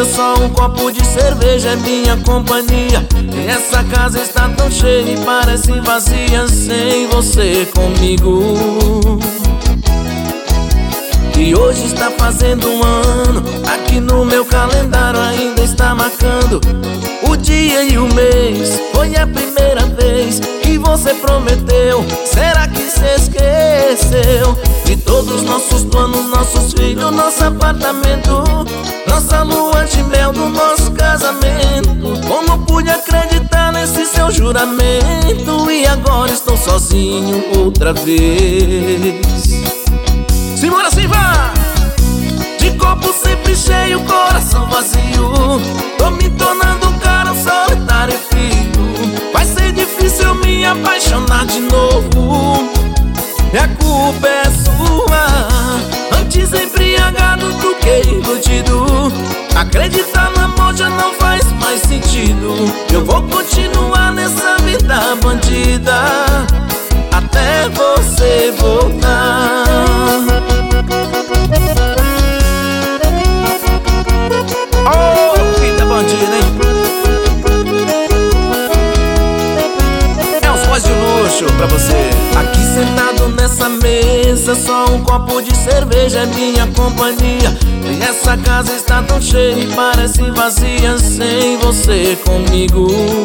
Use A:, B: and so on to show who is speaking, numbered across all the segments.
A: mesa, só um copo de cerveja é minha companhia. E essa casa está tão cheia e parece vazia sem você comigo. E hoje está fazendo um ano, aqui no meu calendário ainda está marcando o dia e o mês. Foi a primeira vez que você prometeu. Será que se esqueceu de todos os nossos planos, nossos filhos, nosso apartamento, nossa lua de mel do nosso casamento? Como pude acreditar nesse seu juramento? E agora estou sozinho outra vez. Simbora, sim, vá! De copo sempre cheio, coração vazio. Tô me tornando um cara solitário e frio. Vai ser difícil eu me apaixonar de novo. E a culpa é sua. Antes embriagado do que iludido. Acreditar no amor já não faz mais sentido. Eu vou continuar nessa vida bandida até você voltar. Oh, vida bandida, hein? É uns voz de luxo pra você. Aqui sentado nessa mesa, só um copo de cerveja é minha companhia. E essa casa está tão cheia e parece vazia sem você comigo.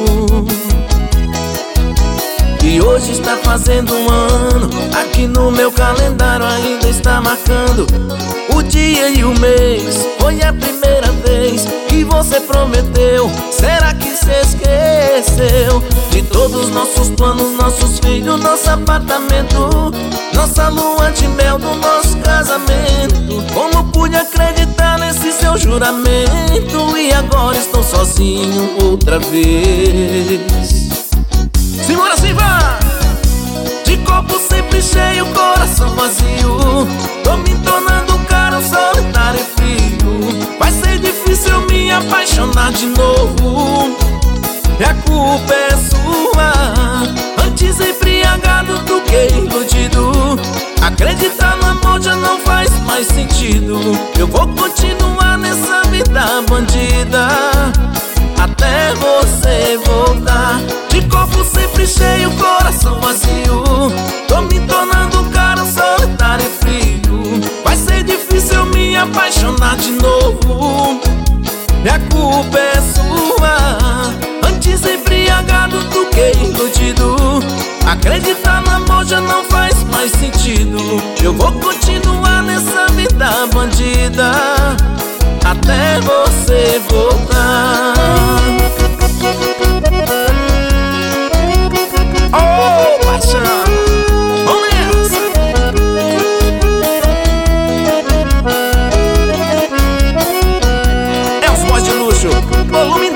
A: E hoje está fazendo um ano, aqui no meu calendário ainda está marcando o dia e o mês. Foi a primeira vez que você prometeu. Será que se esqueceu de todos os nossos planos, nossos filhos, nosso apartamento, nossa lua de mel do nosso casamento? Como pude acreditar nesse seu juramento? E agora estou sozinho outra vez. Simbora, sim, vá! De copo sempre cheio, coração vazio. Tô me tornando um cara solitário e frio. Vai ser difícil eu me apaixonar de novo. E a culpa é sua. Antes embriagado do que iludido. Acreditar no amor já não faz mais sentido. Eu vou continuar nessa vida bandida até você voltar. De copo sempre cheio, coração vazio. Tô me tornando um cara solitário e frio. Vai ser difícil eu me apaixonar de novo. E a culpa é sua. Antes embriagado do que iludido. Acreditar no amor já não faz mais sentido. Eu vou continuar nessa vida bandida até você voltar. Oh, paixão, vamos nessa. É os voz de luxo, volume